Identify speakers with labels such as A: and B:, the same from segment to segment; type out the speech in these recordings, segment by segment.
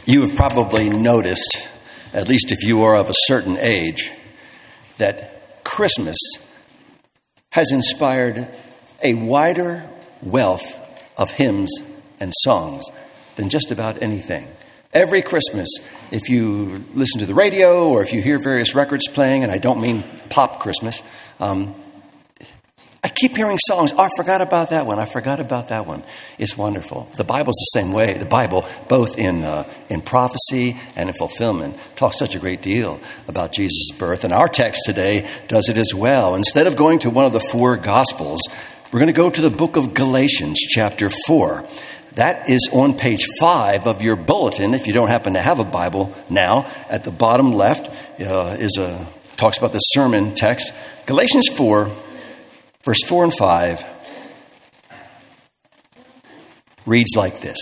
A: You have probably noticed, at least if you are of a certain age, that Christmas has inspired a wider wealth of hymns and songs than just about anything. Every Christmas, if you listen to the radio or if you hear various records playing, and I don't mean pop Christmas, I keep hearing songs. Oh, I forgot about that one. I forgot about that one. It's wonderful. The Bible's the same way. The Bible, both in prophecy and in fulfillment, talks such a great deal about Jesus' birth. And our text today does it as well. Instead of going to one of the four Gospels, we're going to go to the book of Galatians, chapter 4. That is on page 5 of your bulletin. If you don't happen to have a Bible now, at the bottom left talks about the sermon text. Galatians 4. Verse 4 and 5 reads like this.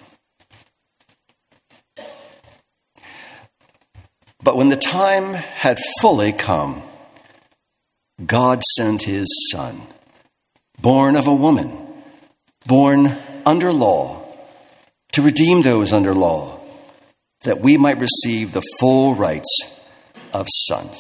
A: But when the time had fully come, God sent his Son, born of a woman, born under law, to redeem those under law, that we might receive the full rights of sons.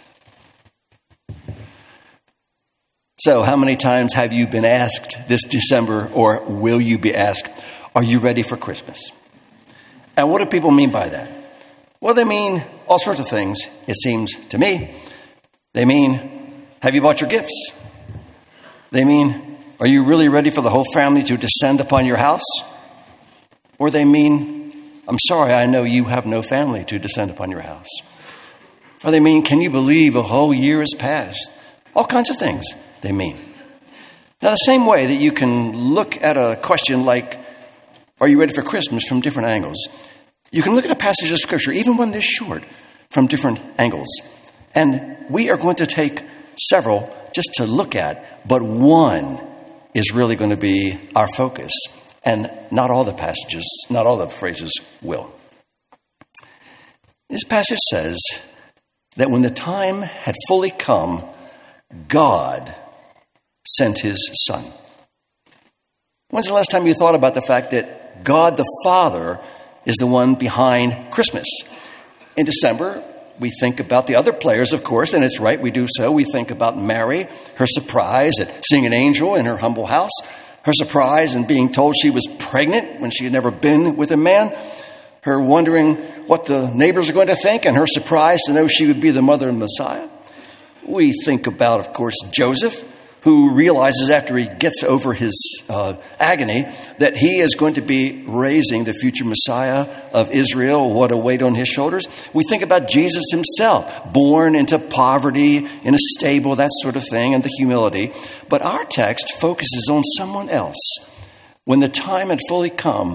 A: So how many times have you been asked this December, or will you be asked, are you ready for Christmas? And what do people mean by that? Well, they mean all sorts of things, it seems to me. They mean, have you bought your gifts? They mean, are you really ready for the whole family to descend upon your house? Or they mean, I'm sorry, I know you have no family to descend upon your house. Or they mean, can you believe a whole year has passed? All kinds of things they mean. Now, the same way that you can look at a question like, are you ready for Christmas, from different angles, you can look at a passage of Scripture, even one this short, from different angles. And we are going to take several just to look at, but one is really going to be our focus. And not all the passages, not all the phrases will. This passage says that when the time had fully come, God sent his Son. When's the last time you thought about the fact that God the Father is the one behind Christmas? In December, we think about the other players, of course, and it's right, we do so. We think about Mary, her surprise at seeing an angel in her humble house, her surprise in being told she was pregnant when she had never been with a man, her wondering what the neighbors are going to think, and her surprise to know she would be the mother of Messiah. We think about, of course, Joseph, who realizes after he gets over his agony that he is going to be raising the future Messiah of Israel. What a weight on his shoulders. We think about Jesus himself, born into poverty, in a stable, that sort of thing, and the humility. But our text focuses on someone else. When the time had fully come,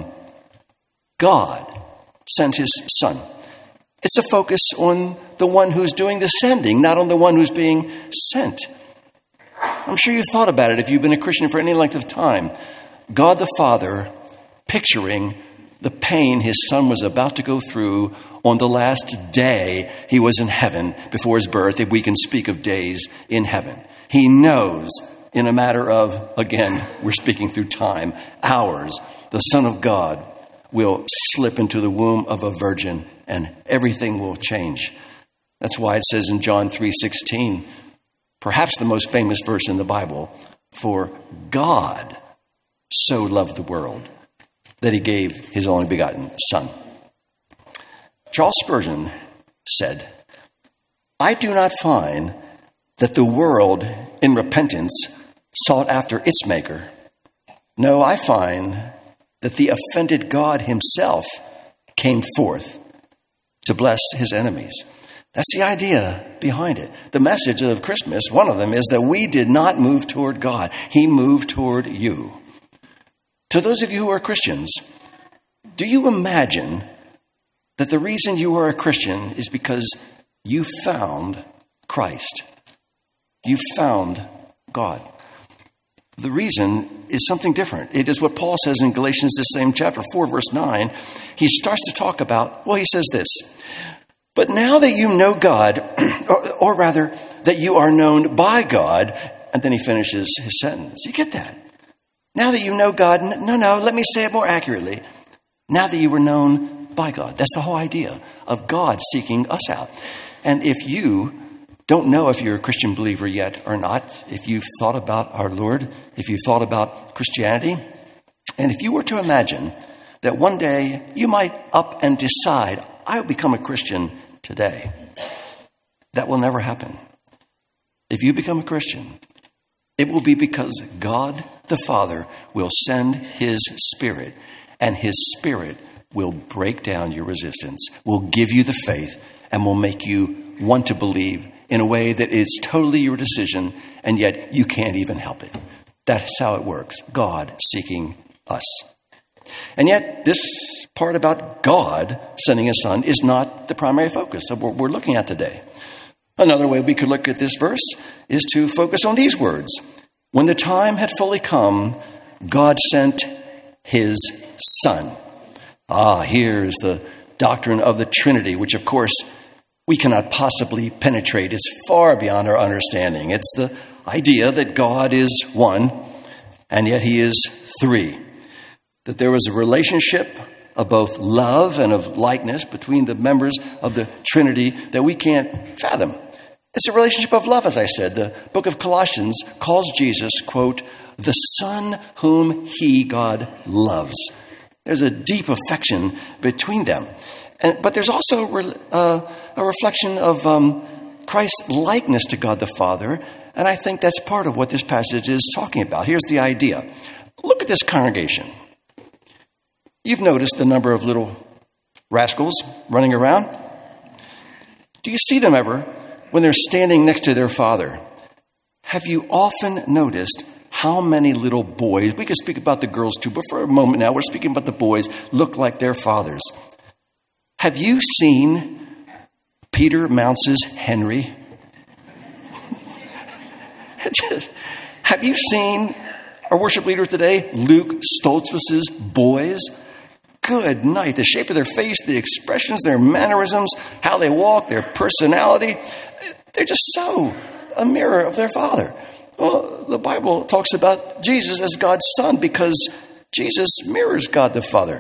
A: God sent his Son. It's a focus on the one who's doing the sending, not on the one who's being sent. I'm sure you've thought about it if you've been a Christian for any length of time. God the Father picturing the pain his Son was about to go through on the last day he was in heaven before his birth, if we can speak of days in heaven. He knows in a matter of, again, we're speaking through time, hours, the Son of God will slip into the womb of a virgin and everything will change. That's why it says in John 3:16, perhaps the most famous verse in the Bible, for God so loved the world that he gave his only begotten Son. Charles Spurgeon said, I do not find that the world in repentance sought after its maker. No, I find that the offended God himself came forth to bless his enemies. That's the idea behind it. The message of Christmas, one of them, is that we did not move toward God. He moved toward you. To those of you who are Christians, do you imagine that the reason you are a Christian is because you found Christ? You found God. The reason is something different. It is what Paul says in Galatians, the same chapter 4, verse 9. He starts to talk about, well, he says this, but now that you know God, or rather, that you are known by God, and then he finishes his sentence. You get that? Now that you know God, no, let me say it more accurately. Now that you were known by God. That's the whole idea of God seeking us out. And if you don't know if you're a Christian believer yet or not, if you've thought about our Lord, if you've thought about Christianity, and if you were to imagine that one day you might up and decide, I'll become a Christian today, that will never happen. If you become a Christian, it will be because God the Father will send His Spirit, and His Spirit will break down your resistance, will give you the faith, and will make you want to believe in a way that is totally your decision, and yet you can't even help it. That's how it works. God seeking us. And yet, this part about God sending His Son is not the primary focus of what we're looking at today. Another way we could look at this verse is to focus on these words. When the time had fully come, God sent His Son. Here's the doctrine of the Trinity, which, of course, we cannot possibly penetrate. It's far beyond our understanding. It's the idea that God is one, and yet He is three. That there was a relationship of both love and of likeness between the members of the Trinity that we can't fathom. It's a relationship of love, as I said. The book of Colossians calls Jesus, quote, the Son whom He, God, loves. There's a deep affection between them. But there's also a reflection of Christ's likeness to God the Father, and I think that's part of what this passage is talking about. Here's the idea. Look at this congregation. You've noticed the number of little rascals running around. Do you see them ever when they're standing next to their father? Have you often noticed how many little boys, we could speak about the girls too, but for a moment now, we're speaking about the boys, look like their fathers? Have you seen Peter Mounce's Henry? Have you seen our worship leader today, Luke Stoltzfus's boys? Good night. The shape of their face, the expressions, their mannerisms, how they walk, their personality, they're just so a mirror of their father. Well, the Bible talks about Jesus as God's Son because Jesus mirrors God the Father.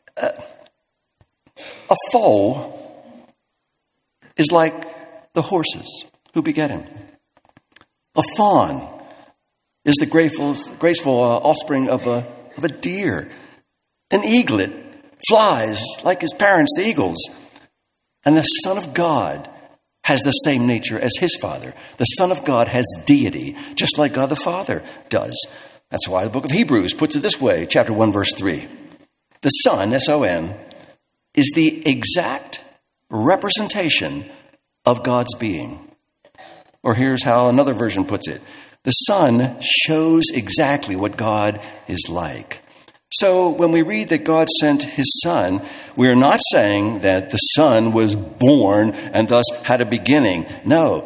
A: A foal is like the horses who beget him. A fawn is the graceful offspring of a deer. An eaglet flies like his parents, the eagles. And the Son of God has the same nature as His Father. The Son of God has deity, just like God the Father does. That's why the book of Hebrews puts it this way, chapter 1, verse 3. The Son, S-O-N, is the exact representation of God's being. Or here's how another version puts it. The Son shows exactly what God is like. So when we read that God sent His Son, we are not saying that the Son was born and thus had a beginning. No,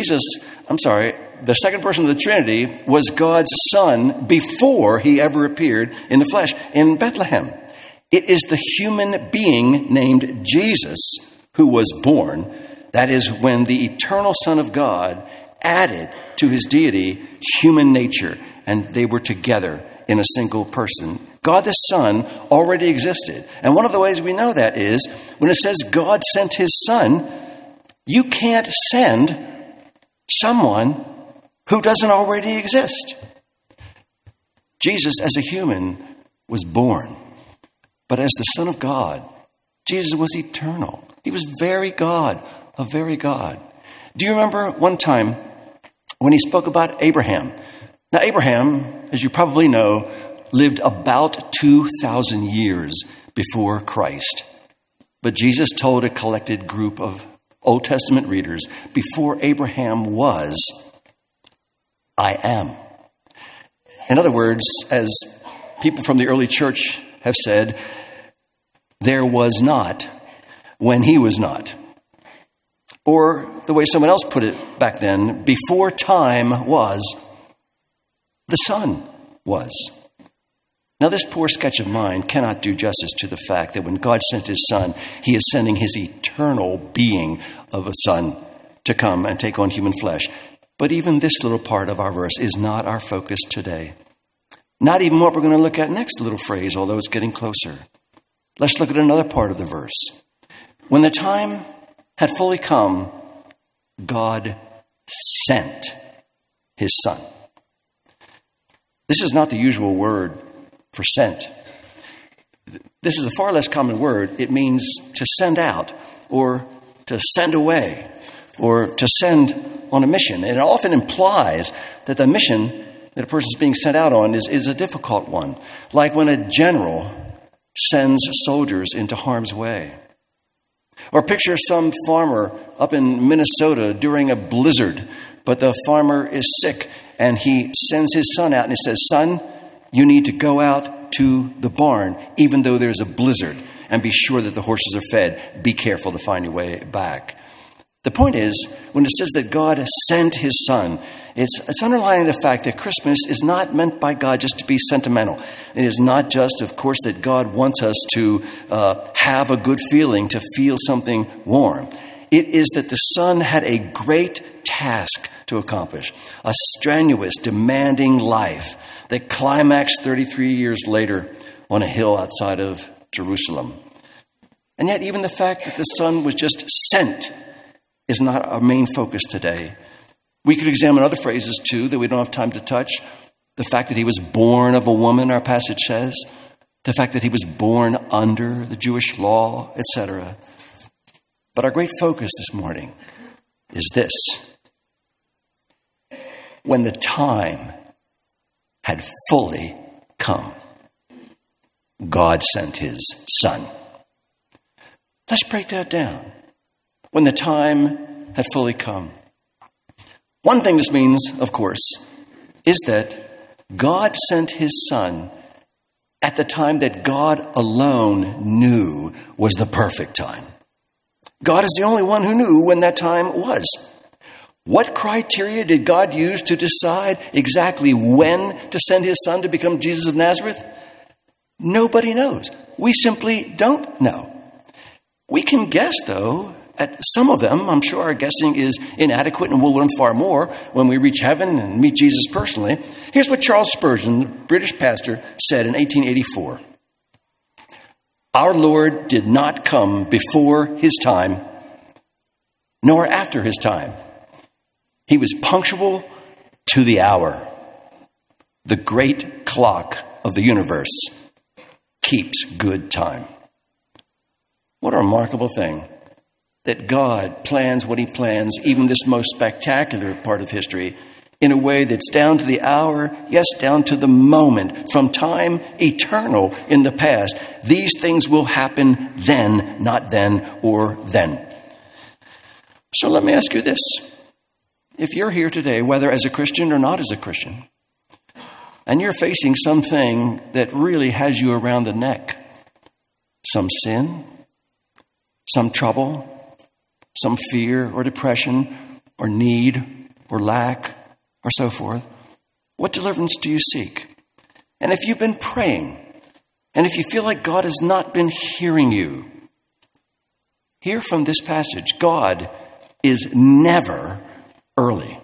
A: the second person of the Trinity was God's Son before He ever appeared in the flesh in Bethlehem. It is the human being named Jesus who was born. That is when the eternal Son of God added to His deity human nature, and they were together in a single person. God the Son already existed. And one of the ways we know that is when it says God sent His Son, you can't send someone who doesn't already exist. Jesus as a human was born. But as the Son of God, Jesus was eternal. He was very God, a very God. Do you remember one time when He spoke about Abraham? Now, Abraham, as you probably know, lived about 2,000 years before Christ. But Jesus told a collected group of Old Testament readers, before Abraham was, I am. In other words, as people from the early church have said, there was not when He was not. Or the way someone else put it back then, before time was, the Son was. Now, this poor sketch of mine cannot do justice to the fact that when God sent His Son, He is sending His eternal being of a Son to come and take on human flesh. But even this little part of our verse is not our focus today. Not even what we're going to look at next little phrase, although it's getting closer. Let's look at another part of the verse. When the time had fully come, God sent his Son. This is not the usual word for sent. This is a far less common word. It means to send out, or to send away, or to send on a mission. And it often implies that the mission that a person is being sent out on is a difficult one, like when a general sends soldiers into harm's way. Or picture some farmer up in Minnesota during a blizzard, but the farmer is sick, and he sends his son out and he says, "Son, you need to go out to the barn, even though there's a blizzard, and be sure that the horses are fed. Be careful to find your way back." The point is, when it says that God sent his Son, it's underlining the fact that Christmas is not meant by God just to be sentimental. It is not just, of course, that God wants us to have a good feeling, to feel something warm. It is that the Son had a great task to accomplish, a strenuous, demanding life that climaxed 33 years later on a hill outside of Jerusalem. And yet, even the fact that the Son was just sent is not our main focus today. We could examine other phrases too that we don't have time to touch. The fact that he was born of a woman, our passage says. The fact that he was born under the Jewish law, etc. But our great focus this morning is this. When the time had fully come, God sent his Son. Let's break that down. When the time had fully come. One thing this means, of course, is that God sent his Son at the time that God alone knew was the perfect time. God is the only one who knew when that time was. What criteria did God use to decide exactly when to send his Son to become Jesus of Nazareth? Nobody knows. We simply don't know. We can guess, though, at some of them. I'm sure our guessing is inadequate, and we'll learn far more when we reach heaven and meet Jesus personally. Here's what Charles Spurgeon, the British pastor, said in 1884. Our Lord did not come before his time, nor after his time. He was punctual to the hour. The great clock of the universe keeps good time. What a remarkable thing that God plans what he plans, even this most spectacular part of history, in a way that's down to the hour, yes, down to the moment, from time eternal in the past. These things will happen then, not then or then. So let me ask you this. If you're here today, whether as a Christian or not as a Christian, and you're facing something that really has you around the neck, some sin, some trouble, some fear or depression or need or lack or so forth, what deliverance do you seek? And if you've been praying, and if you feel like God has not been hearing you, hear from this passage. God is never early.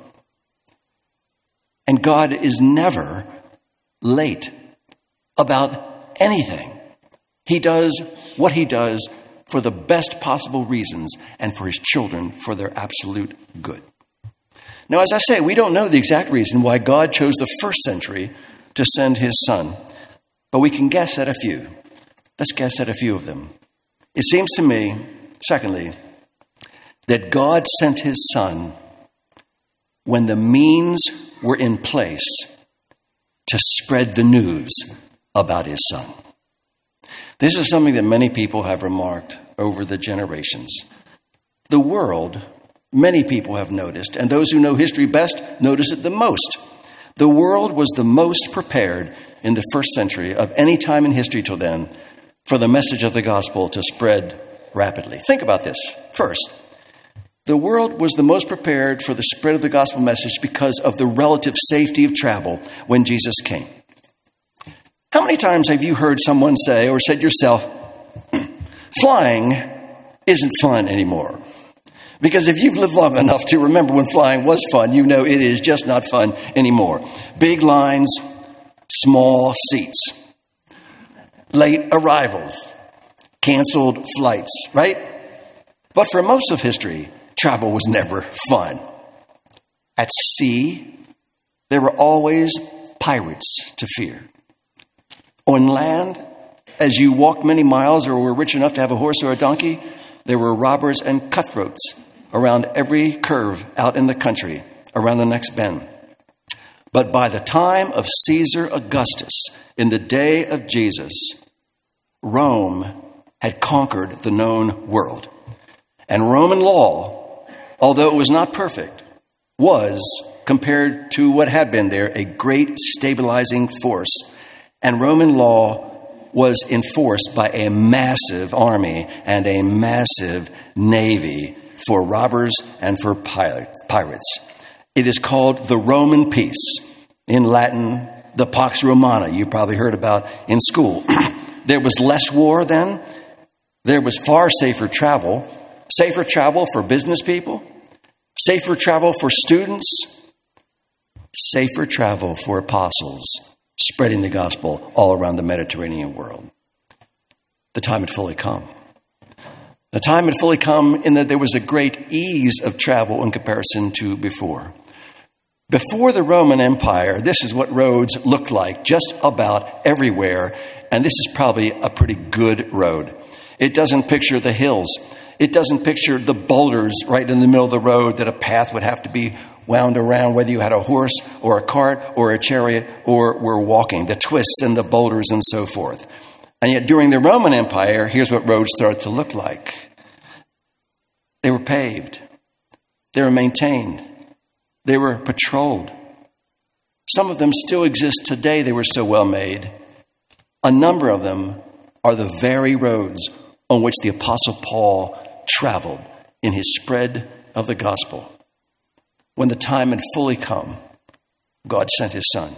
A: And God is never late about anything. He does what he does for the best possible reasons and for his children for their absolute good. Now, as I say, we don't know the exact reason why God chose the first century to send his Son, but we can guess at a few. Let's guess at a few of them. It seems to me, secondly, that God sent his Son when the means were in place to spread the news about his Son. This is something that many people have remarked over the generations. The world, many people have noticed, and those who know history best notice it the most. The world was the most prepared in the first century of any time in history till then for the message of the gospel to spread rapidly. Think about this. First, the world was the most prepared for the spread of the gospel message because of the relative safety of travel when Jesus came. How many times have you heard someone say, or said yourself, flying isn't fun anymore? Because if you've lived long enough to remember when flying was fun, you know it is just not fun anymore. Big lines, small seats, late arrivals, canceled flights, right? But for most of history, travel was never fun. At sea, there were always pirates to fear. On land, as you walked many miles or were rich enough to have a horse or a donkey, there were robbers and cutthroats around every curve out in the country, around the next bend. But by the time of Caesar Augustus, in the day of Jesus, Rome had conquered the known world. And Roman law, although it was not perfect, was, compared to what had been there, a great stabilizing force. And Roman law was enforced by a massive army and a massive navy for robbers and for pirates. It is called the Roman peace. In Latin, the Pax Romana, you probably heard about in school. There was less war then. There was far safer travel for business people, safer travel for students, safer travel for apostles, spreading the gospel all around the Mediterranean world. The time had fully come. The time had fully come in that there was a great ease of travel in comparison to before. Before the Roman Empire, this is what roads looked like just about everywhere, and this is probably a pretty good road. It doesn't picture the hills. It doesn't picture the boulders right in the middle of the road that a path would have to be wound around, whether you had a horse or a cart or a chariot or were walking, the twists and the boulders and so forth. And yet during the Roman Empire, here's what roads started to look like. They were paved. They were maintained. They were patrolled. Some of them still exist today. They were so well made. A number of them are the very roads on which the Apostle Paul traveled in his spread of the gospel. When the time had fully come, God sent his Son.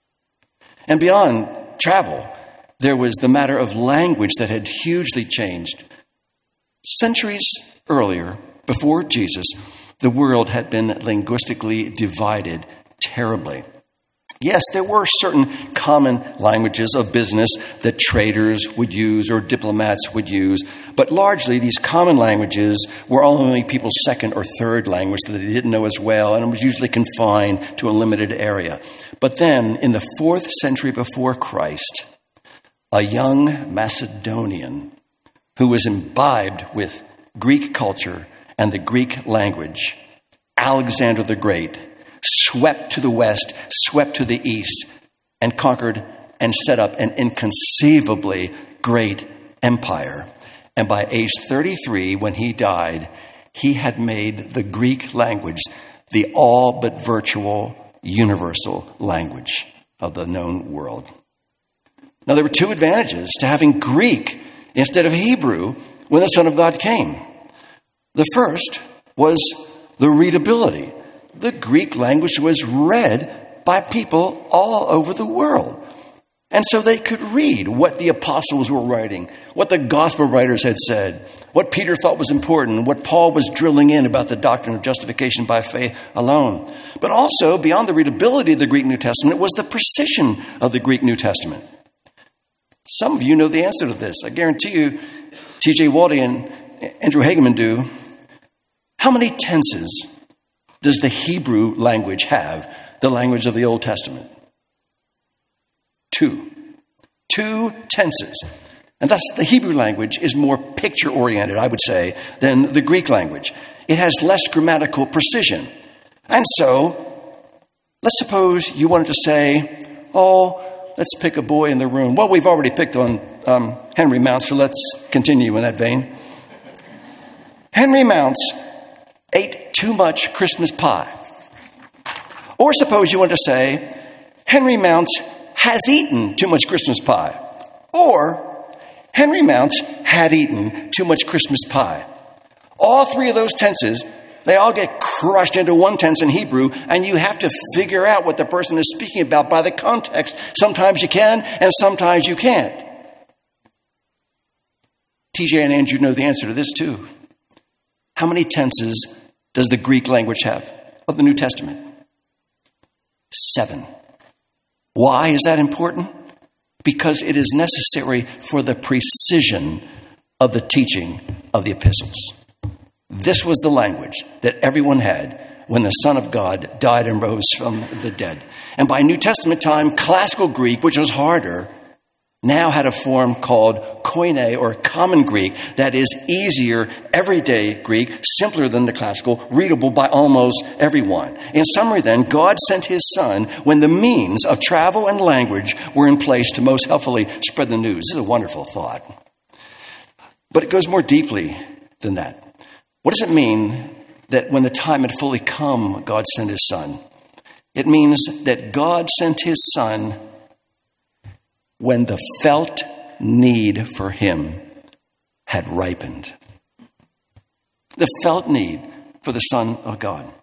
A: And beyond travel, there was the matter of language that had hugely changed. Centuries earlier, before Jesus, the world had been linguistically divided terribly. Yes, there were certain common languages of business that traders would use or diplomats would use, but largely these common languages were only people's second or third language that they didn't know as well, and it was usually confined to a limited area. But then, in the 4th century before Christ, a young Macedonian who was imbibed with Greek culture and the Greek language, Alexander the Great, swept to the west, swept to the east, and conquered and set up an inconceivably great empire. And by age 33, when he died, he had made the Greek language the all but virtual universal language of the known world. Now, there were two advantages to having Greek instead of Hebrew when the Son of God came. The first was the readability. The Greek language was read by people all over the world. And so they could read what the apostles were writing, what the gospel writers had said, what Peter thought was important, what Paul was drilling in about the doctrine of justification by faith alone. But also, beyond the readability of the Greek New Testament, was the precision of the Greek New Testament. Some of you know the answer to this. I guarantee you, T.J. Waldy and Andrew Hageman do. How many tenses does the Hebrew language have, the language of the Old Testament? 2. 2 tenses. And thus the Hebrew language is more picture-oriented, I would say, than the Greek language. It has less grammatical precision. And so, let's suppose you wanted to say, let's pick a boy in the room. Well, we've already picked on Henry Mounts, so let's continue in that vein. Henry Mounts ate too much Christmas pie. Or suppose you want to say, Henry Mounts has eaten too much Christmas pie. Or, Henry Mounts had eaten too much Christmas pie. All three of those tenses, they all get crushed into one tense in Hebrew, and you have to figure out what the person is speaking about by the context. Sometimes you can, and sometimes you can't. TJ and Andrew know the answer to this too. How many tenses does the Greek language have of the New Testament? 7. Why is that important? Because it is necessary for the precision of the teaching of the epistles. This was the language that everyone had when the Son of God died and rose from the dead. And by New Testament time, classical Greek, which was harder, now had a form called Koine, or Common Greek, that is easier, everyday Greek, simpler than the classical, readable by almost everyone. In summary then, God sent his Son when the means of travel and language were in place to most helpfully spread the news. This is a wonderful thought. But it goes more deeply than that. What does it mean that when the time had fully come, God sent his Son? It means that God sent his Son when the felt need for him had ripened. The felt need for the Son of God.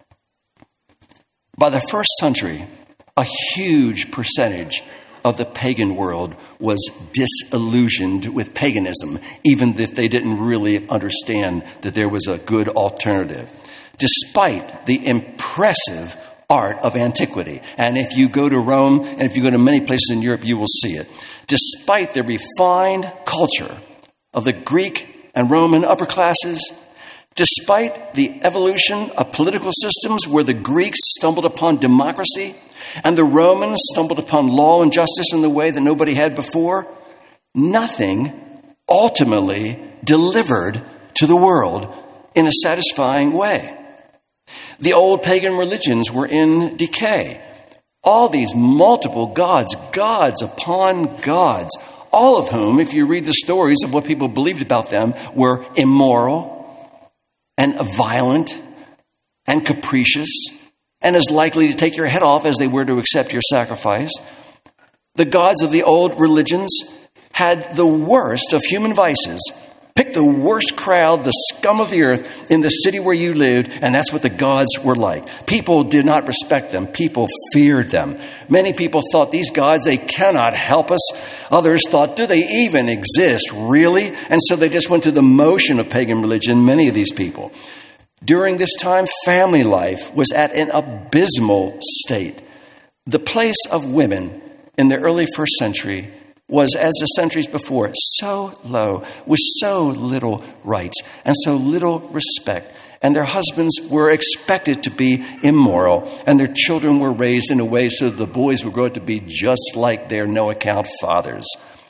A: By the first century, a huge percentage of the pagan world was disillusioned with paganism, even if they didn't really understand that there was a good alternative, despite the impressive art of antiquity. And if you go to Rome, and if you go to many places in Europe, you will see it. Despite the refined culture of the Greek and Roman upper classes, despite the evolution of political systems where the Greeks stumbled upon democracy and the Romans stumbled upon law and justice in the way that nobody had before, nothing ultimately delivered to the world in a satisfying way. The old pagan religions were in decay. All these multiple gods, gods upon gods, all of whom, if you read the stories of what people believed about them, were immoral and violent and capricious and as likely to take your head off as they were to accept your sacrifice. The gods of the old religions had the worst of human vices. Pick the worst crowd, the scum of the earth in the city where you lived, and that's what the gods were like. People did not respect them. People feared them. Many people thought, these gods, they cannot help us. Others thought, do they even exist, really? And so they just went through the motion of pagan religion, many of these people. During this time, family life was at an abysmal state. The place of women in the early first century was, as the centuries before, so low, with so little rights and so little respect. And their husbands were expected to be immoral, and their children were raised in a way so that the boys would grow up to be just like their no-account fathers.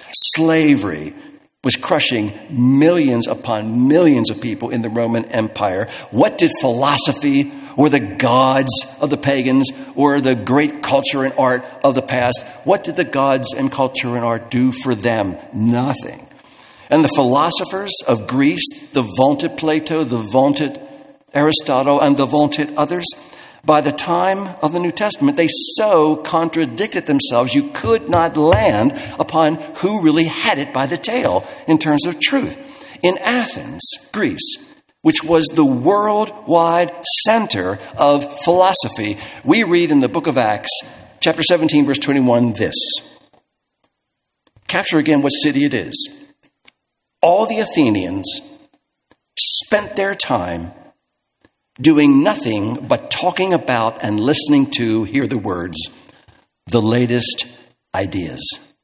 A: Slavery was crushing millions upon millions of people in the Roman Empire. What did philosophy or the gods of the pagans or the great culture and art of the past, what did the gods and culture and art do for them? Nothing. And the philosophers of Greece, the vaunted Plato, the vaunted Aristotle, and the vaunted others, by the time of the New Testament, they so contradicted themselves, you could not land upon who really had it by the tail in terms of truth. In Athens, Greece, which was the worldwide center of philosophy, we read in the book of Acts, chapter 17, verse 21, this. Capture again what city it is. All the Athenians spent their time doing nothing but talking about and listening to, hear the words, the latest ideas.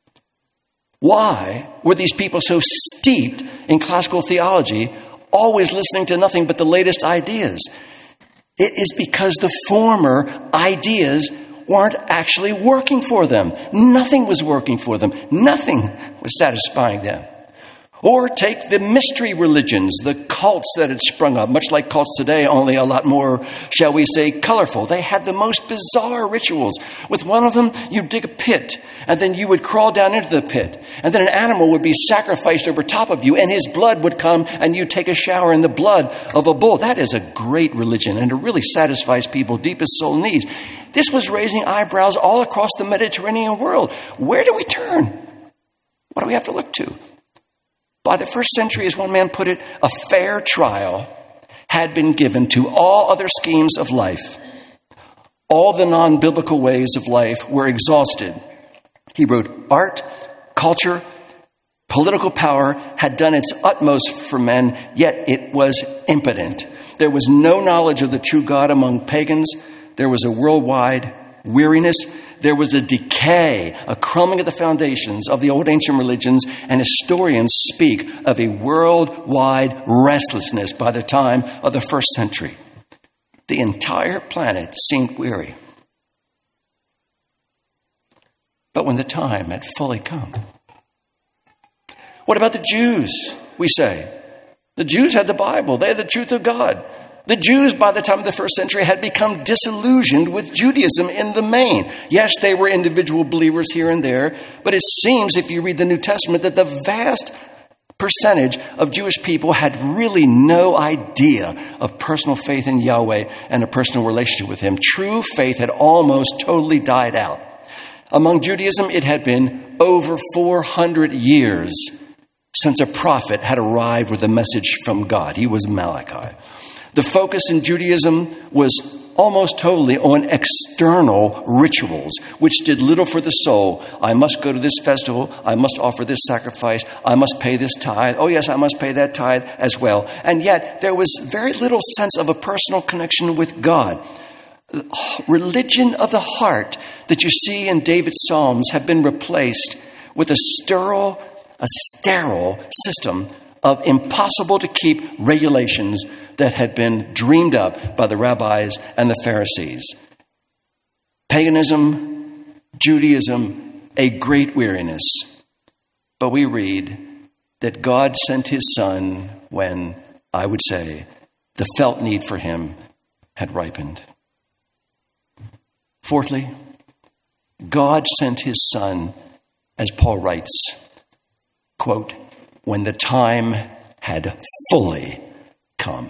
A: Why were these people so steeped in classical theology, always listening to nothing but the latest ideas? It is because the former ideas weren't actually working for them. Nothing was working for them. Nothing was satisfying them. Or take the mystery religions, the cults that had sprung up, much like cults today, only a lot more, shall we say, colorful. They had the most bizarre rituals. With one of them, you'd dig a pit, and then you would crawl down into the pit. And then an animal would be sacrificed over top of you, and his blood would come, and you'd take a shower in the blood of a bull. That is a great religion, and it really satisfies people's deepest soul needs. This was raising eyebrows all across the Mediterranean world. Where do we turn? What do we have to look to? By the first century, as one man put it, a fair trial had been given to all other schemes of life. All the non-biblical ways of life were exhausted. He wrote, art, culture, political power had done its utmost for men, yet it was impotent. There was no knowledge of the true God among pagans. There was a worldwide weariness. There was a decay, a crumbling of the foundations of the old ancient religions, and historians speak of a worldwide restlessness by the time of the first century. The entire planet seemed weary. But when the time had fully come. What about the Jews, we say? The Jews had the Bible. They had the truth of God. The Jews, by the time of the first century, had become disillusioned with Judaism in the main. Yes, they were individual believers here and there, but it seems, if you read the New Testament, that the vast percentage of Jewish people had really no idea of personal faith in Yahweh and a personal relationship with Him. True faith had almost totally died out. Among Judaism, it had been over 400 years since a prophet had arrived with a message from God. He was Malachi. The focus in Judaism was almost totally on external rituals, which did little for the soul. I must go to this festival. I must offer this sacrifice. I must pay this tithe. Oh, yes, I must pay that tithe as well. And yet, there was very little sense of a personal connection with God. Religion of the heart that you see in David's Psalms have been replaced with a sterile system of impossible to keep regulations that had been dreamed up by the rabbis and the Pharisees. Paganism, Judaism, a great weariness. But we read that God sent His Son when, I would say, the felt need for Him had ripened. Fourthly, God sent His Son, as Paul writes, quote, when the time had fully come.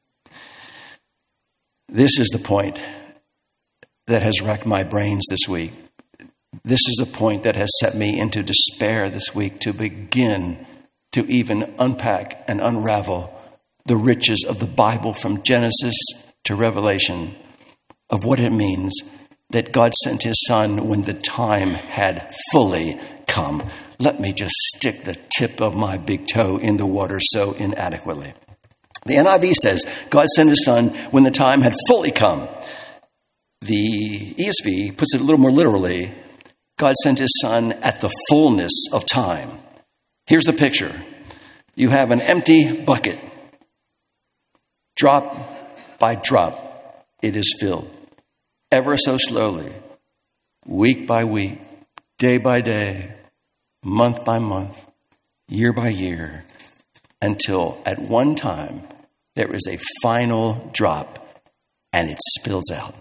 A: This is the point that has racked my brains this week. This is a point that has set me into despair this week to begin to even unpack and unravel the riches of the Bible from Genesis to Revelation, of what it means that God sent His Son when the time had fully come. Let me just stick the tip of my big toe in the water so inadequately. The NIV says, God sent His Son when the time had fully come. The ESV puts it a little more literally. God sent His Son at the fullness of time. Here's the picture. You have an empty bucket. Drop by drop, it is filled. Ever so slowly, week by week, day by day, month by month, year by year, until at one time there is a final drop and it spills out.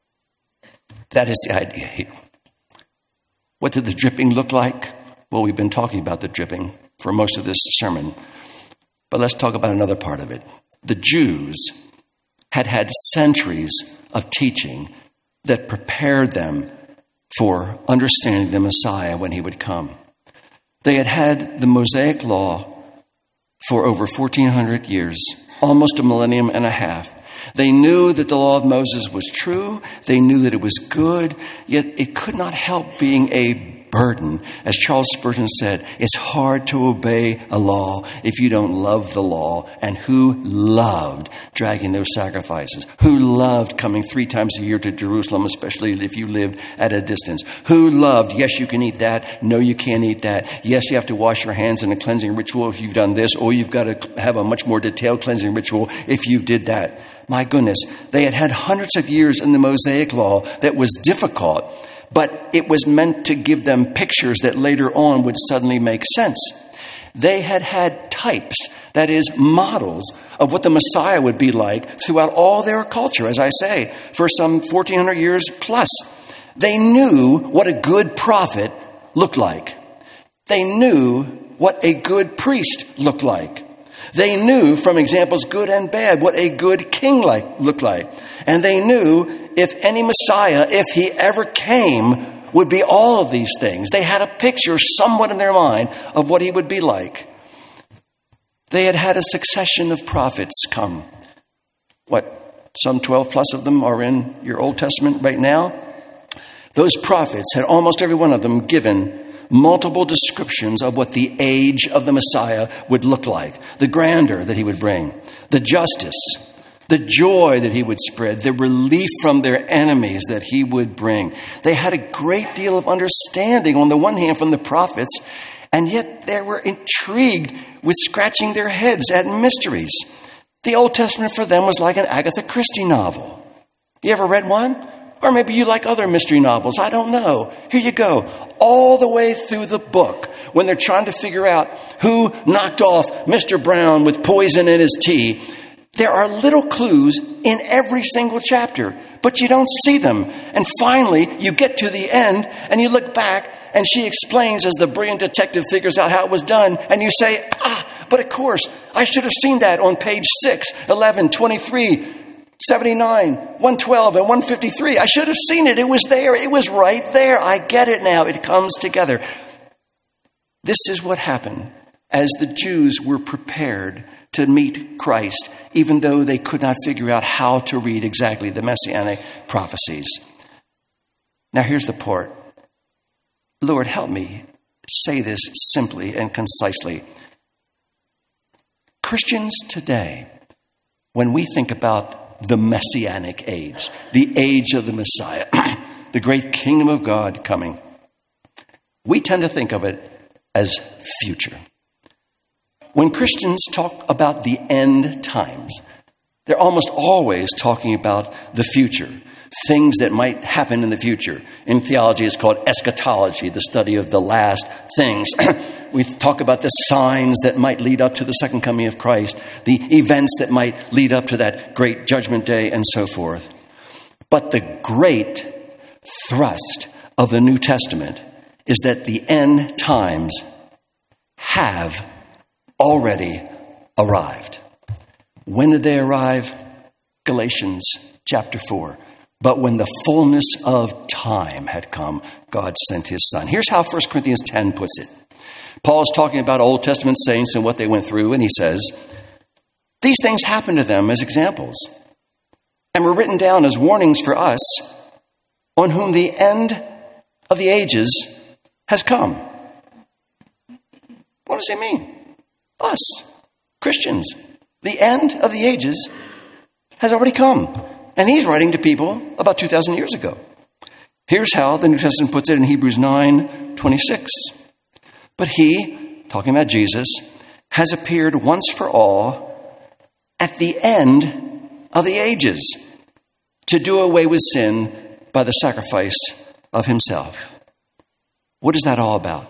A: That is the idea here. What did the dripping look like? Well, we've been talking about the dripping for most of this sermon, but let's talk about another part of it. The Jews had had centuries of teaching that prepared them for understanding the Messiah when He would come. They had had the Mosaic Law for over 1,400 years, almost a millennium and a half. They knew that the law of Moses was true. They knew that it was good, yet it could not help being a burden. As Charles Spurgeon said, it's hard to obey a law if you don't love the law. And who loved dragging those sacrifices? Who loved coming 3 times a year to Jerusalem, especially if you lived at a distance? Who loved, yes, you can eat that. No, you can't eat that. Yes, you have to wash your hands in a cleansing ritual if you've done this, or you've got to have a much more detailed cleansing ritual if you did that. My goodness, they had had hundreds of years in the Mosaic Law that was difficult, but it was meant to give them pictures that later on would suddenly make sense. They had had types, that is, models of what the Messiah would be like throughout all their culture, as I say, for some 1,400 years plus. They knew what a good prophet looked like. They knew what a good priest looked like. They knew from examples good and bad what a good king looked like. And they knew if any Messiah, if he ever came, would be all of these things. They had a picture somewhat in their mind of what he would be like. They had had a succession of prophets come. Some 12 plus of them are in your Old Testament right now? Those prophets had almost every one of them given multiple descriptions of what the age of the Messiah would look like, the grandeur that he would bring, the justice, the joy that he would spread, the relief from their enemies that he would bring. They had a great deal of understanding on the one hand from the prophets, and yet they were intrigued with scratching their heads at mysteries. The Old Testament for them was like an Agatha Christie novel. You ever read one? Or maybe you like other mystery novels. I don't know. Here you go. All the way through the book, when they're trying to figure out who knocked off Mr. Brown with poison in his tea, there are little clues in every single chapter, but you don't see them. And finally, you get to the end, and you look back, and she explains as the brilliant detective figures out how it was done, and you say, but of course, I should have seen that on page 6, 11, 23, 79, 112, and 153. I should have seen it. It was there. It was right there. I get it now. It comes together. This is what happened as the Jews were prepared to meet Christ, even though they could not figure out how to read exactly the Messianic prophecies. Now here's the part. Lord, help me say this simply and concisely. Christians today, when we think about the Messianic age, the age of the Messiah, the great kingdom of God coming, we tend to think of it as future. When Christians talk about the end times, they're almost always talking about the future, things that might happen in the future. In theology, it's called eschatology, the study of the last things. We talk about the signs that might lead up to the second coming of Christ, the events that might lead up to that great judgment day, and so forth. But the great thrust of the New Testament is that the end times have already arrived. When did they arrive? Galatians chapter 4. But when the fullness of time had come, God sent his Son. Here's how 1 Corinthians 10 puts it. Paul is talking about Old Testament saints and what they went through, and he says, these things happened to them as examples, and were written down as warnings for us, on whom the end of the ages has come. What does he mean? Us, Christians. The end of the ages has already come. And he's writing to people about 2,000 years ago. Here's how the New Testament puts it in Hebrews 9:26. But he, talking about Jesus, has appeared once for all at the end of the ages to do away with sin by the sacrifice of himself. What is that all about?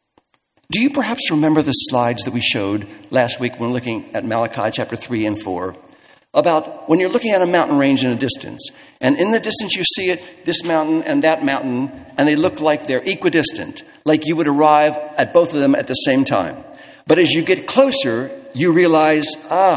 A: Do you perhaps remember the slides that we showed last week when looking at Malachi chapter 3 and 4? About when you're looking at a mountain range in a distance, and in the distance you see it, this mountain and that mountain, and they look like they're equidistant, like you would arrive at both of them at the same time. But as you get closer, you realize,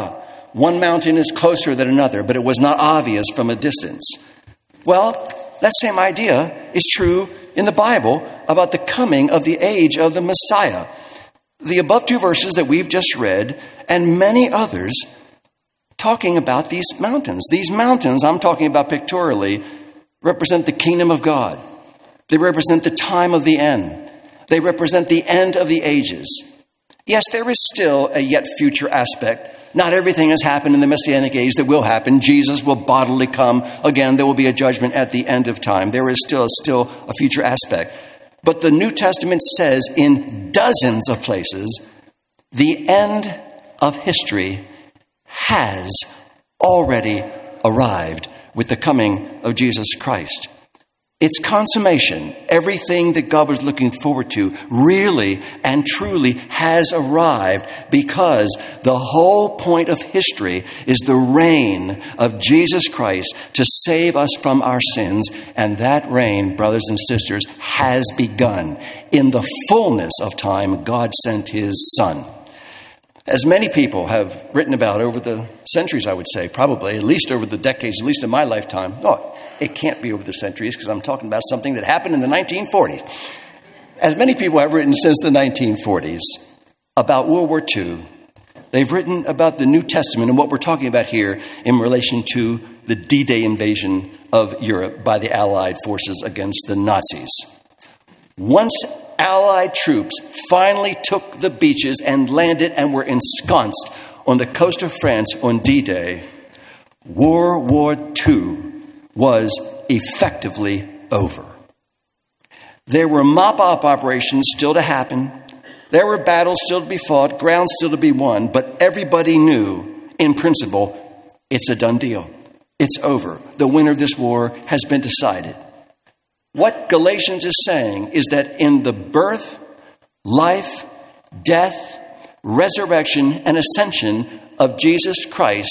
A: one mountain is closer than another, but it was not obvious from a distance. Well, that same idea is true in the Bible about the coming of the age of the Messiah. The above two verses that we've just read, and many others, talking about these mountains. These mountains, I'm talking about pictorially, represent the kingdom of God. They represent the time of the end. They represent the end of the ages. Yes, there is still a yet future aspect. Not everything has happened in the Messianic age that will happen. Jesus will bodily come again. There will be a judgment at the end of time. There is still a future aspect. But the New Testament says in dozens of places, the end of history has already arrived with the coming of Jesus Christ. Its consummation, everything that God was looking forward to, really and truly has arrived, because the whole point of history is the reign of Jesus Christ to save us from our sins. And that reign, brothers and sisters, has begun. In the fullness of time, God sent his Son. As many people have written about over the centuries, I would say, probably, at least over the decades, at least in my lifetime. Oh, it can't be over the centuries because I'm talking about something that happened in the 1940s. As many people have written since the 1940s about World War II, they've written about the New Testament and what we're talking about here in relation to the D-Day invasion of Europe by the Allied forces against the Nazis. Once Allied troops finally took the beaches and landed and were ensconced on the coast of France on D-Day, World War II was effectively over. There were mop-up operations still to happen. There were battles still to be fought, ground still to be won, but everybody knew, in principle, it's a done deal. It's over. The winner of this war has been decided. What Galatians is saying is that in the birth, life, death, resurrection, and ascension of Jesus Christ,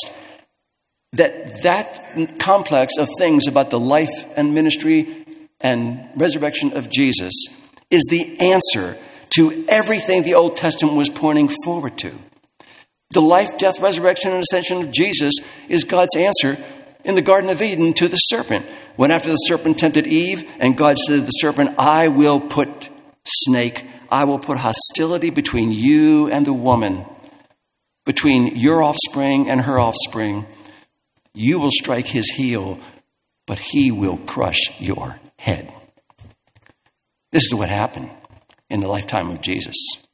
A: that complex of things about the life and ministry and resurrection of Jesus is the answer to everything the Old Testament was pointing forward to. The life, death, resurrection, and ascension of Jesus is God's answer in the Garden of Eden to the serpent. When after the serpent tempted Eve, and God said to the serpent, I will put hostility between you and the woman, between your offspring and her offspring. You will strike his heel, but he will crush your head. This is what happened in the lifetime of Jesus.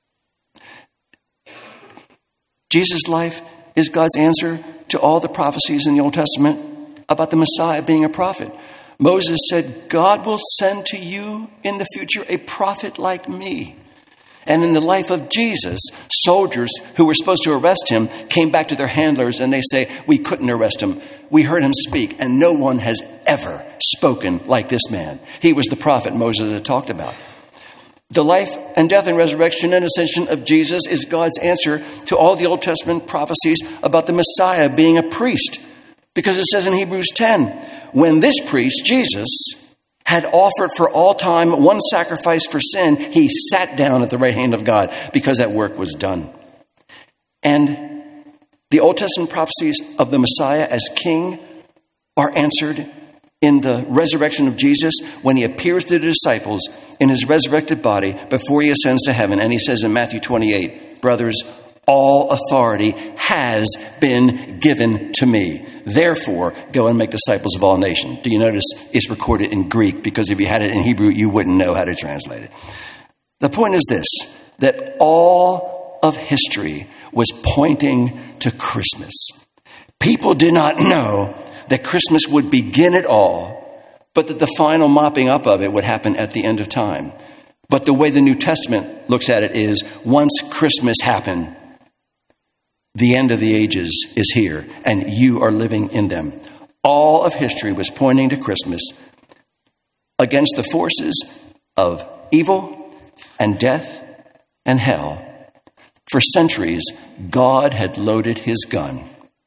A: Jesus' life is God's answer to all the prophecies in the Old Testament about the Messiah being a prophet. Moses said, God will send to you in the future a prophet like me. And in the life of Jesus, soldiers who were supposed to arrest him came back to their handlers and they say, we couldn't arrest him. We heard him speak, and no one has ever spoken like this man. He was the prophet Moses had talked about. The life and death and resurrection and ascension of Jesus is God's answer to all the Old Testament prophecies about the Messiah being a priest. Because it says in Hebrews 10, when this priest, Jesus, had offered for all time one sacrifice for sin, he sat down at the right hand of God because that work was done. And the Old Testament prophecies of the Messiah as king are answered in the resurrection of Jesus when he appears to the disciples in his resurrected body before he ascends to heaven. And he says in Matthew 28, brothers, all authority has been given to me. Therefore, go and make disciples of all nations. Do you notice it's recorded in Greek? Because if you had it in Hebrew, you wouldn't know how to translate it. The point is this, that all of history was pointing to Christmas. People did not know that Christmas would begin at all, but that the final mopping up of it would happen at the end of time. But the way the New Testament looks at it is, once Christmas happened, the end of the ages is here, and you are living in them. All of history was pointing to Christmas against the forces of evil and death and hell. For centuries, God had loaded his gun.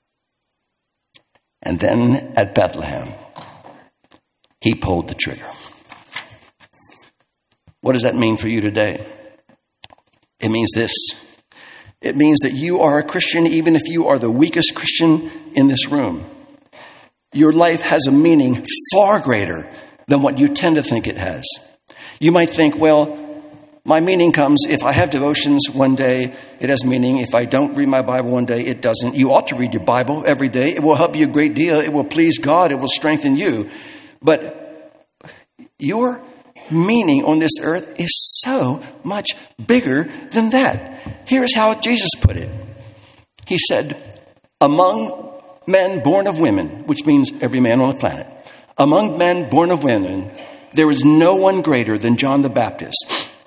A: And then at Bethlehem, he pulled the trigger. What does that mean for you today? It means this. It means that you are a Christian even if you are the weakest Christian in this room. Your life has a meaning far greater than what you tend to think it has. You might think, well, my meaning comes if I have devotions one day, it has meaning. If I don't read my Bible one day, it doesn't. You ought to read your Bible every day. It will help you a great deal. It will please God. It will strengthen you. But your meaning on this earth is so much bigger than that. Here's how Jesus put it. He said, among men born of women, which means every man on the planet, among men born of women, there is no one greater than John the Baptist.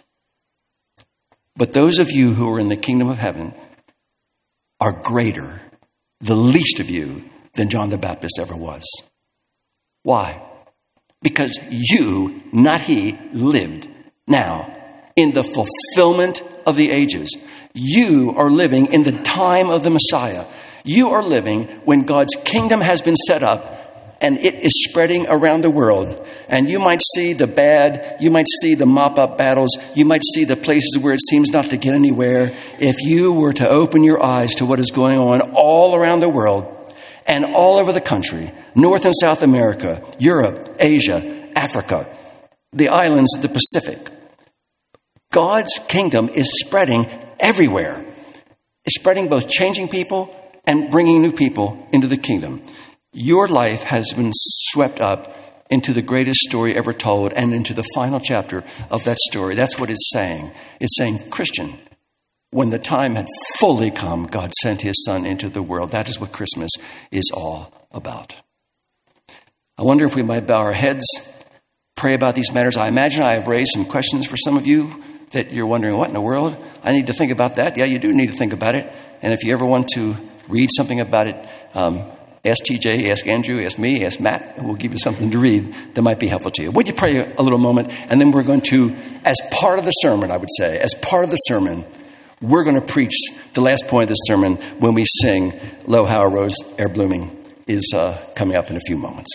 A: But those of you who are in the kingdom of heaven are greater, the least of you, than John the Baptist ever was. Why? Because you, not he, lived now in the fulfillment of the ages. You are living in the time of the Messiah. You are living when God's kingdom has been set up and it is spreading around the world. And you might see the bad, you might see the mop-up battles, you might see the places where it seems not to get anywhere. If you were to open your eyes to what is going on all around the world and all over the country, North and South America, Europe, Asia, Africa, the islands of the Pacific, God's kingdom is spreading everywhere. It's spreading both changing people and bringing new people into the kingdom. Your life has been swept up into the greatest story ever told and into the final chapter of that story. That's what it's saying. It's saying, Christian, when the time had fully come, God sent his son into the world. That is what Christmas is all about. I wonder if we might bow our heads, pray about these matters. I imagine I have raised some questions for some of you that you're wondering, what in the world? I need to think about that. Yeah, you do need to think about it. And if you ever want to read something about it, ask TJ, ask Andrew, ask me, ask Matt, and we'll give you something to read that might be helpful to you. Would you pray a little moment? And then we're going to, as part of the sermon, I would say, as part of the sermon, we're going to preach the last point of the sermon when we sing, Lo, How a Rose E'er Blooming, is coming up in a few moments.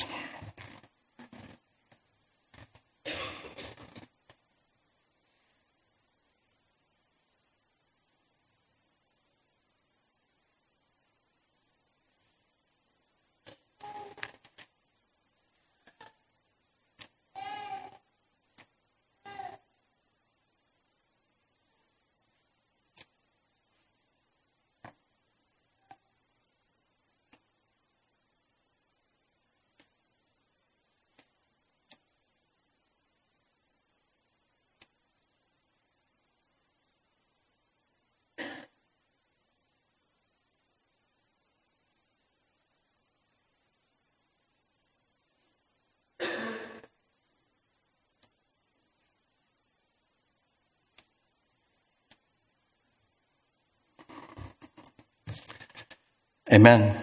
A: Amen.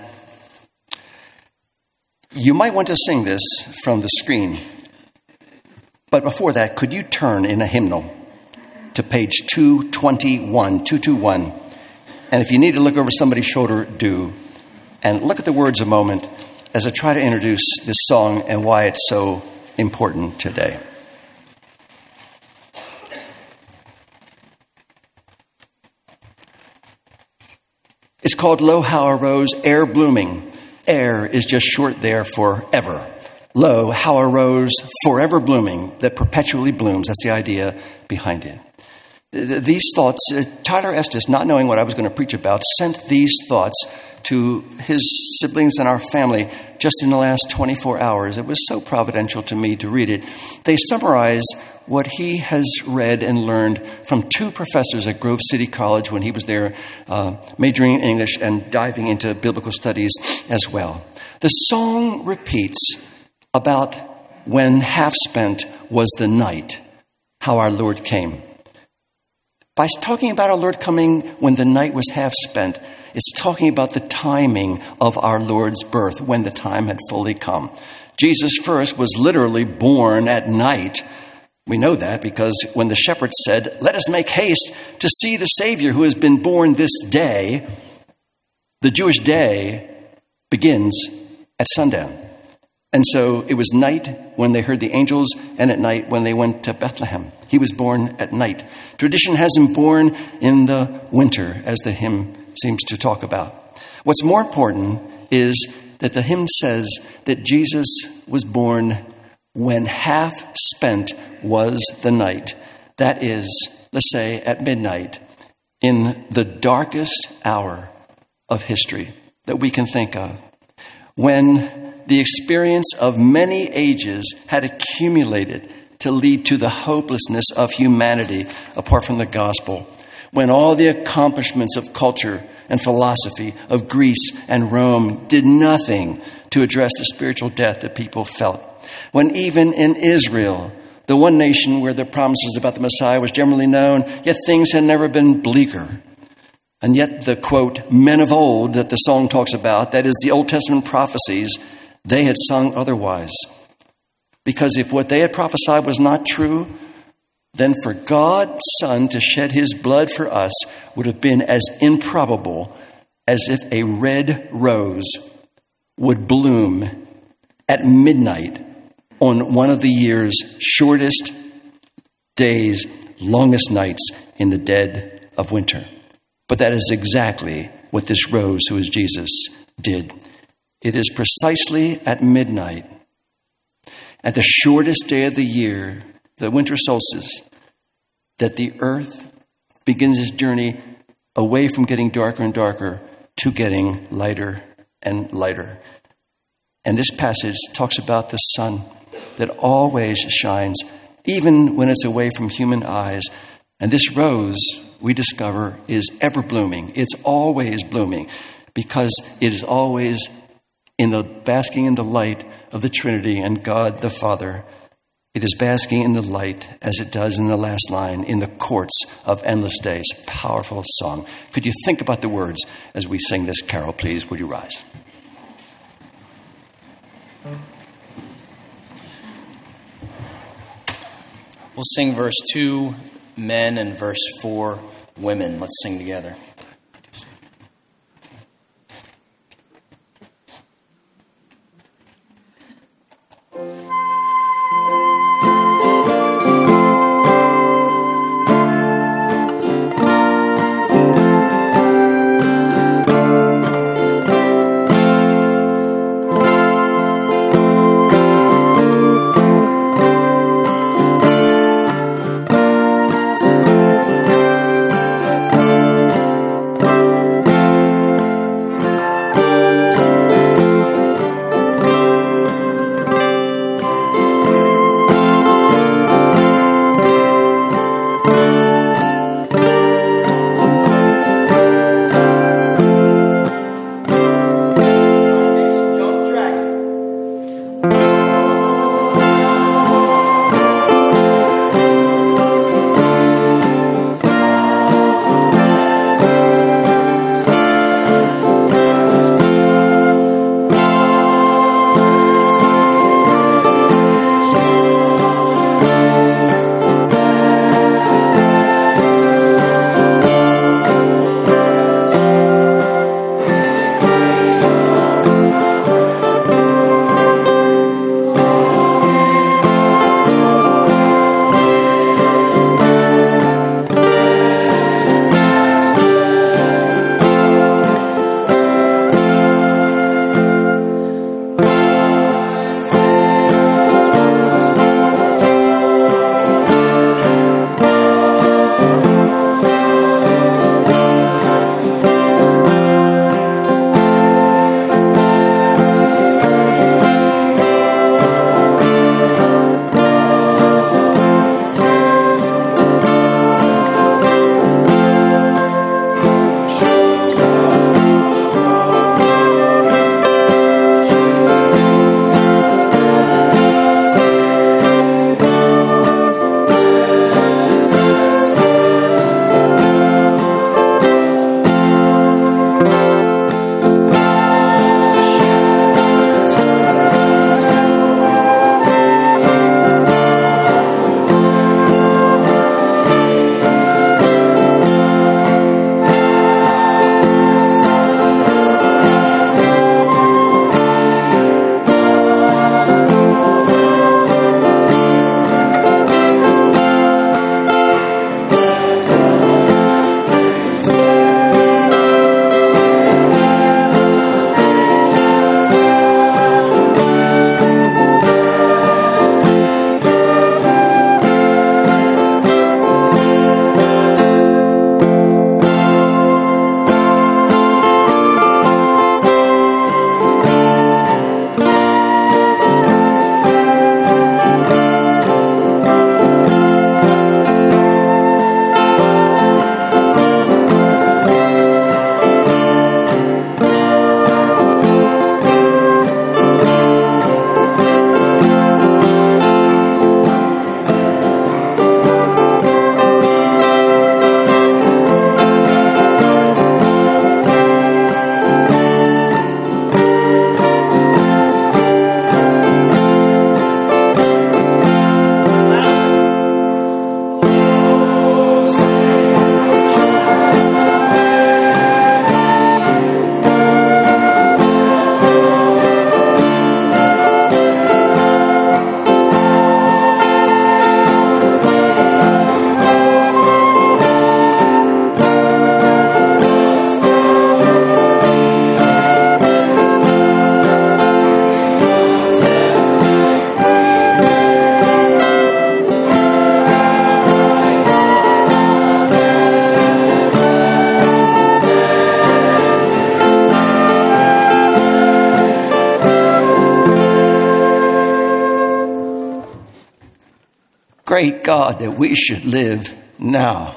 A: You might want to sing this from the screen. But before that, could you turn in a hymnal to page 221. And if you need to look over somebody's shoulder, do. And look at the words a moment as I try to introduce this song and why it's so important today. It's called Lo, How a Rose E'er Blooming. E'er is just short there for ever. Lo, how a rose forever blooming that perpetually blooms. That's the idea behind it. These thoughts, Tyler Estes, not knowing what I was going to preach about, sent these thoughts to his siblings and our family just in the last 24 hours. It was so providential to me to read it. They summarize what he has read and learned from two professors at Grove City College when he was there, majoring in English and diving into biblical studies as well. The song repeats about when half spent was the night, how our Lord came. By talking about our Lord coming when the night was half spent, it's talking about the timing of our Lord's birth, when the time had fully come. Jesus first was literally born at night. We know that because when the shepherds said, "Let us make haste to see the Savior who has been born this day," the Jewish day begins at sundown. And so it was night when they heard the angels and at night when they went to Bethlehem. He was born at night. Tradition has him born in the winter, as the hymn seems to talk about. What's more important is that the hymn says that Jesus was born when half spent was the night. That is, let's say at midnight, in the darkest hour of history that we can think of, when the experience of many ages had accumulated to lead to the hopelessness of humanity apart from the gospel, when all the accomplishments of culture and philosophy of Greece and Rome did nothing to address the spiritual death that people felt, when even in Israel, the one nation where the promises about the Messiah was generally known, yet things had never been bleaker. And yet the, quote, men of old that the song talks about, that is the Old Testament prophecies, they had sung otherwise. Because if what they had prophesied was not true, then for God's Son to shed his blood for us would have been as improbable as if a red rose would bloom at midnight on one of the year's shortest days, longest nights in the dead of winter. But that is exactly what this rose, who is Jesus, did. It is precisely at midnight, at the shortest day of the year, the winter solstice, that the earth begins its journey away from getting darker and darker to getting lighter and lighter. And this passage talks about the sun that always shines, even when it's away from human eyes. And this rose, we discover, is ever blooming. It's always blooming because it is always basking in the light of the Trinity and God the Father. It is basking in the light, as it does in the last line, in the courts of endless days. Powerful song. Could you think about the words as we sing this carol, please? Would you rise?
B: We'll sing verse 2, men, and verse 4, women. Let's sing together.
A: Great God, that we should live now,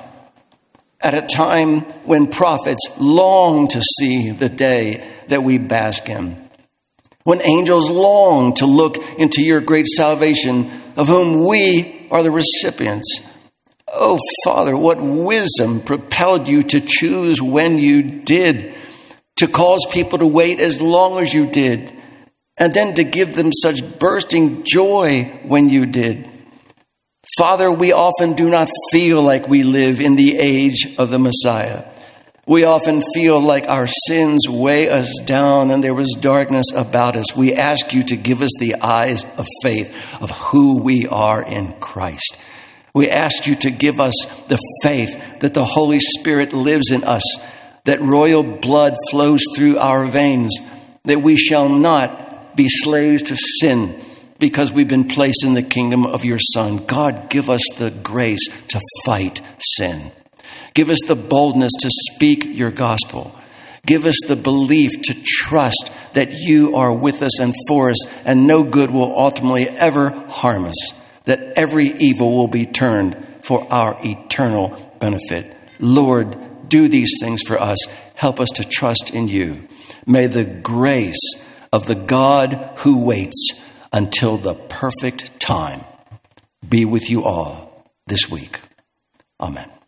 A: at a time when prophets long to see the day that we bask in. when angels long to look into your great salvation, of whom we are the recipients. Oh, Father, what wisdom propelled you to choose when you did, to cause people to wait as long as you did, and then to give them such bursting joy when you did. Father, we often do not feel like we live in the age of the Messiah. We often feel like our sins weigh us down and there is darkness about us. We ask you to give us the eyes of faith of who we are in Christ. We ask you to give us the faith that the Holy Spirit lives in us, that royal blood flows through our veins, that we shall not be slaves to sin because we've been placed in the kingdom of your Son. God, give us the grace to fight sin. Give us the boldness to speak your gospel. Give us the belief to trust that you are with us and for us, and no good will ultimately ever harm us, that every evil will be turned for our eternal benefit. Lord, do these things for us. Help us to trust in you. May the grace of the God who waits until the perfect time be with you all this week. Amen.